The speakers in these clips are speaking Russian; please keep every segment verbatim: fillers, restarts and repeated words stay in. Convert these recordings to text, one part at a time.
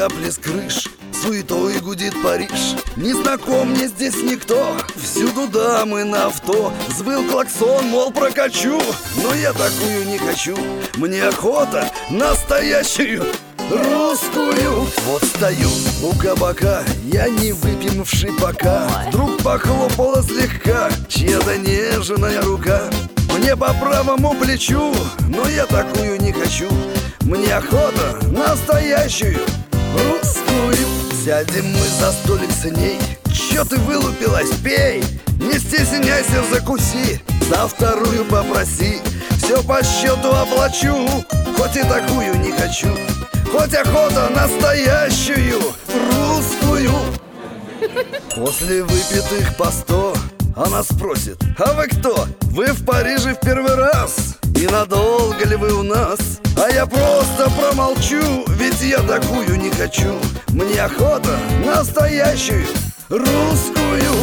капли с крыш, суетой гудит Париж. Не знаком мне здесь никто, всюду дамы на авто. Взвыл клаксон, мол, прокачу, но я такую не хочу. Мне охота настоящую русскую. Вот стою у кабака, я не выпивший пока. Вдруг похлопала слегка чья-то нежная рука. Мне по правому плечу, но я такую не хочу. Мне охота настоящую русскую. Сядем мы за столик с ней. Чё ты вылупилась, пей. Не стесняйся, закуси. За вторую попроси. Все по счету оплачу. Хоть и такую не хочу. Хоть охота настоящую русскую. После выпитых по сто она спросит: а вы кто? Вы в Париже в первый раз? И надолго ли вы у нас? А я просто промолчу, ведь я такую не хочу. Мне охота настоящую русскую.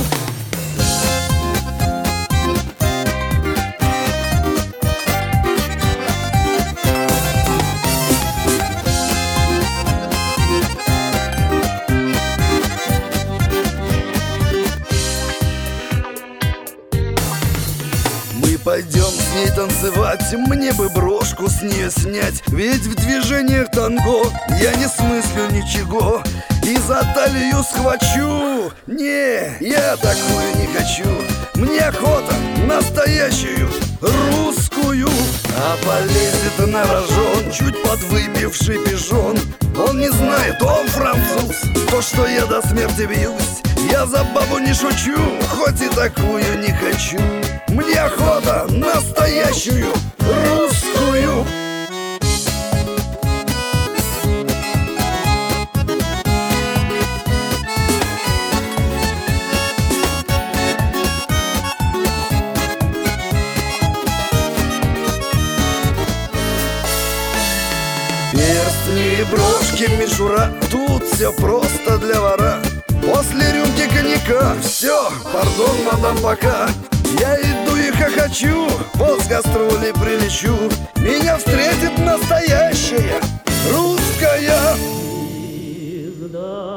Пойдем с ней танцевать, мне бы брошку с нее снять. Ведь в движениях танго я не смыслю ничего. И за талию схвачу. Не, я такую не хочу. Мне охота настоящую русскую. А полезет на рожон чуть подвыпивший пижон. Он не знает, он француз, то, что я до смерти бьюсь. Я за бабу не шучу, хоть и такую не хочу. Мне охота настоящую русскую. Перстни, брошки, мишура, тут все просто для вора. После рюмки коньяка все, пардон, мадам, пока. Я иду и хохочу, вот с гастролей прилечу. Меня встретит настоящая русская звезда.